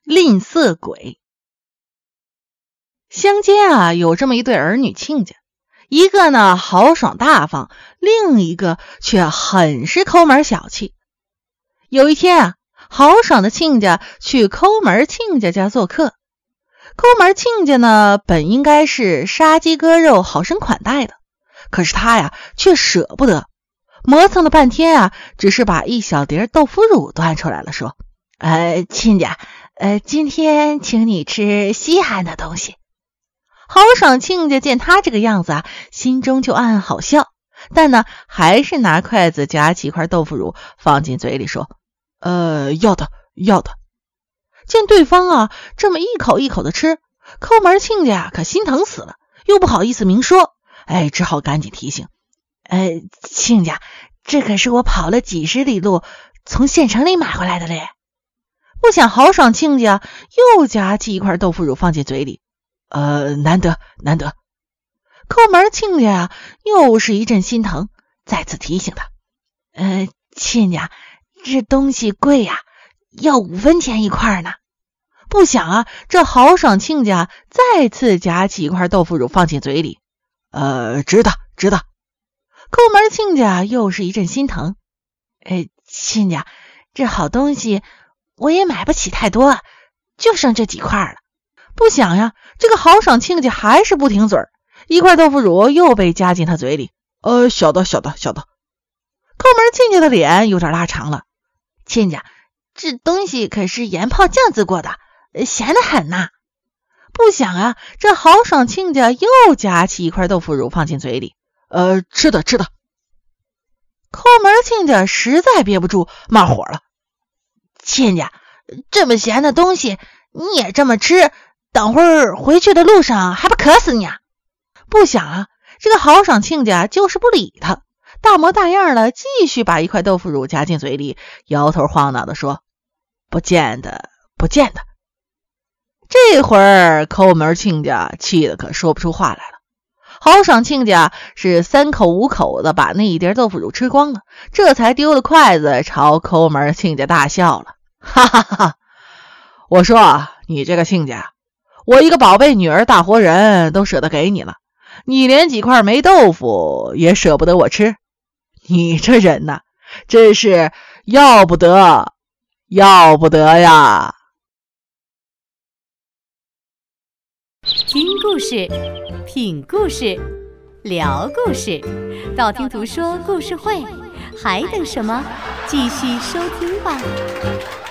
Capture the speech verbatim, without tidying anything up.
吝啬鬼。乡间啊，有这么一对儿女亲家，一个呢豪爽大方，另一个却很是抠门小气。有一天啊，豪爽的亲家去抠门亲家家做客，抠门亲家呢本应该是杀鸡割肉好生款待的，可是他呀却舍不得，磨蹭了半天啊，只是把一小碟豆腐乳端出来了，说：呃，亲家，呃，今天请你吃稀罕的东西。豪爽亲家见他这个样子啊，心中就暗暗好笑，但呢，还是拿筷子夹起一块豆腐乳放进嘴里说：呃，要的，要的。见对方啊这么一口一口的吃，抠门亲家可心疼死了，又不好意思明说，哎，只好赶紧提醒：呃，亲家，这可是我跑了几十里路从县城里买回来的嘞。不想豪爽亲家又夹起一块豆腐乳放进嘴里，呃，难得难得。抠门亲家啊又是一阵心疼，再次提醒他：呃，亲家，这东西贵呀、啊，要五分钱一块呢。不想啊，这豪爽亲家再次夹起一块豆腐乳放进嘴里，呃，值得值得。抠门亲家又是一阵心疼：哎，亲家，这好东西我也买不起太多，就剩这几块了。不想呀，这个豪爽亲家还是不停嘴儿，一块豆腐乳又被夹进他嘴里。呃，小的小的小的。抠门亲家的脸有点拉长了：亲家，这东西可是盐泡酱渍过的，咸得很呐。不想啊，这豪爽亲家又夹起一块豆腐乳放进嘴里。呃，吃的吃的。抠门亲家实在憋不住，骂火了：亲家，这么咸的东西你也这么吃，等会儿回去的路上还不渴死你啊！不想啊，这个豪爽亲家就是不理他，大模大样的继续把一块豆腐乳夹进嘴里，摇头晃脑的说：不见得不见得。这会儿抠门亲家气得可说不出话来了。豪爽亲家是三口五口的把那一碟豆腐乳吃光了，这才丢了筷子朝抠门亲家大笑了：哈哈哈哈！我说啊，你这个亲家，我一个宝贝女儿大活人都舍得给你了，你连几块霉豆腐也舍不得我吃，你这人呐，真是要不得要不得呀。 听故事，品故事，聊故事，道听途说故事会，还等什么？继续收听吧。